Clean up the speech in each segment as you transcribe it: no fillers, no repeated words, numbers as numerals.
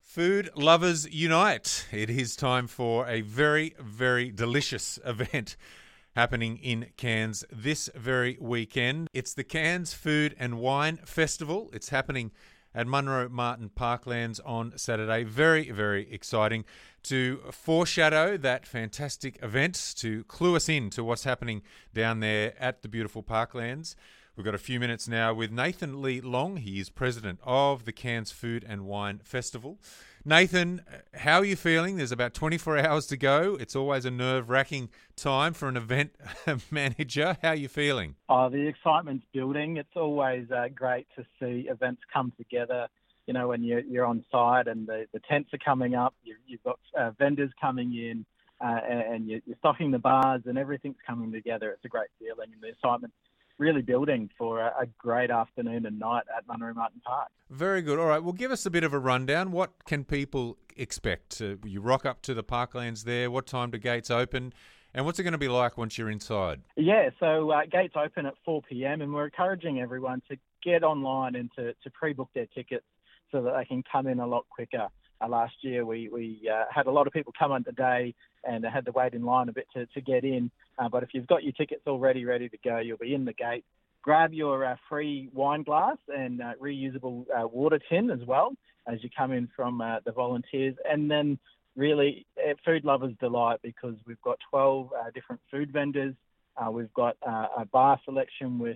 Food lovers unite. It is time for a very, very delicious event happening in Cairns this very weekend. It's the Cairns Food and Wine Festival. It's happening at Munro Martin Parklands on Saturday. Very, very exciting. To foreshadow that fantastic event, to clue us in to what's happening down there at the beautiful Parklands, we've got a few minutes now with Nathan Lee Long. He is president of the Cairns Food and Wine Festival. Nathan, how are you feeling? There's about 24 hours to go. It's always a nerve-wracking time for an event manager. How are you feeling? Oh, the excitement's building. It's always great to see events come together. You know, when you're on site and the tents are coming up, you've got vendors coming in and you're stocking the bars and everything's coming together. It's a great feeling, and the excitement's really building for a great afternoon and night at Munro Martin Park. Very good. All right, well, give us a bit of a rundown. What can people expect? You rock up to the Parklands there. What time do gates open? And what's it going to be like once you're inside? Yeah, so gates open at 4 p.m. and we're encouraging everyone to get online and to pre-book their tickets so that they can come in a lot quicker. Last year we had a lot of people come on the day and had to wait in line a bit to get in. But if you've got your tickets already ready to go, you'll be in the gate. Grab your free wine glass and reusable water tin as well as you come in from the volunteers. And then really food lovers delight, because we've got 12 different food vendors. We've got a bar selection with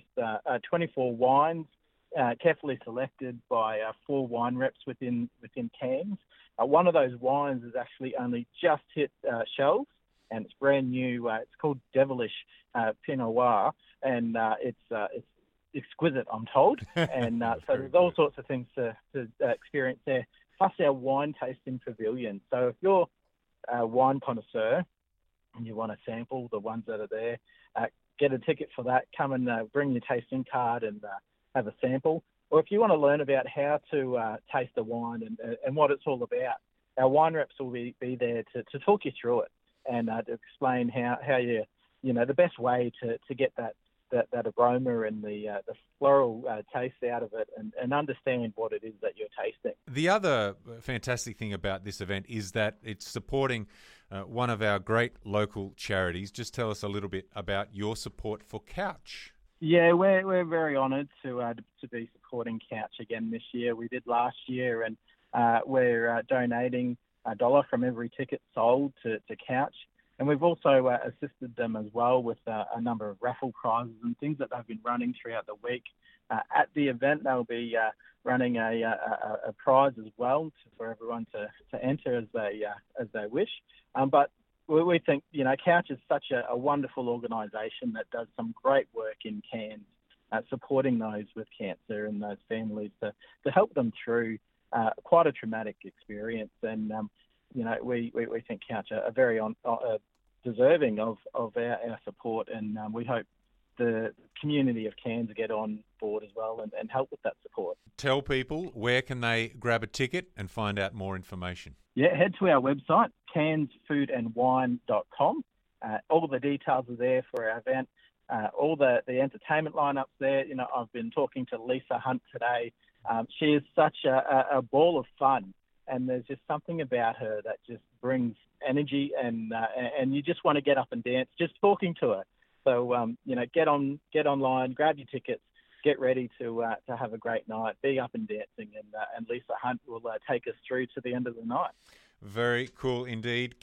24 wines, carefully selected by 4 wine reps within Cairns. One of those wines has actually only just hit shelves, and it's brand new. It's called Devilish Pinot Noir, and it's exquisite, I'm told. And so there's all sorts of things to experience there, plus our wine tasting pavilion. So if you're a wine connoisseur and you want to sample the ones that are there, get a ticket for that. Come and bring your tasting card and have a sample. Or if you want to learn about how to taste a wine and what it's all about, our wine reps will be there to talk you through it and to explain how you know the best way to get that aroma and the floral taste out of it and understand what it is that you're tasting. The other fantastic thing about this event is that it's supporting one of our great local charities. Just tell us a little bit about your support for Couch. Yeah, we're very honoured to be supporting Couch again this year. We did last year, and we're donating $1 from every ticket sold to Couch. And we've also assisted them as well with a number of raffle prizes and things that they've been running throughout the week. At the event, they'll be running a prize as well for everyone to enter as they wish. But we think, you know, Couch is such a wonderful organisation that does some great work in Cairns, supporting those with cancer and those families to help them through quite a traumatic experience. And, you know, we think Couch are very deserving of our support, and we hope the community of Cairns get on board as well and help with that support. Tell people, where can they grab a ticket and find out more information? Yeah, head to our website, cairnsfoodandwine.com. All the details are there for our event. All the entertainment lineups there. You know, I've been talking to Lisa Hunt today. She is such a ball of fun, and there's just something about her that just brings energy, and you just want to get up and dance just talking to her. So you know, get online, grab your tickets, get ready to have a great night, be up and dancing, and Lisa Hunt will take us through to the end of the night. Very cool indeed.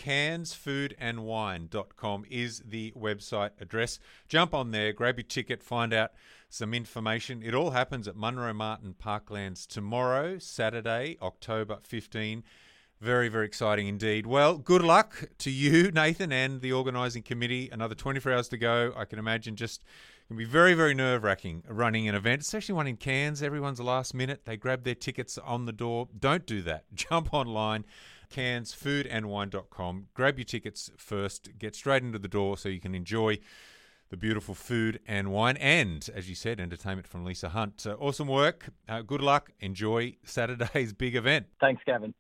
CairnsFoodAndWine.com is the website address. Jump on there, grab your ticket, find out some information. It all happens at Munro Martin Parklands tomorrow, Saturday, October 15. Very, very exciting indeed. Well, good luck to you, Nathan, and the organising committee. Another 24 hours to go. I can imagine just can be very, very nerve-wracking running an event, especially one in Cairns. Everyone's last minute. They grab their tickets on the door. Don't do that. Jump online, CairnsFoodAndWine.com. Grab your tickets first. Get straight into the door so you can enjoy the beautiful food and wine and, as you said, entertainment from Lisa Hunt. Awesome work. Good luck. Enjoy Saturday's big event. Thanks, Gavin.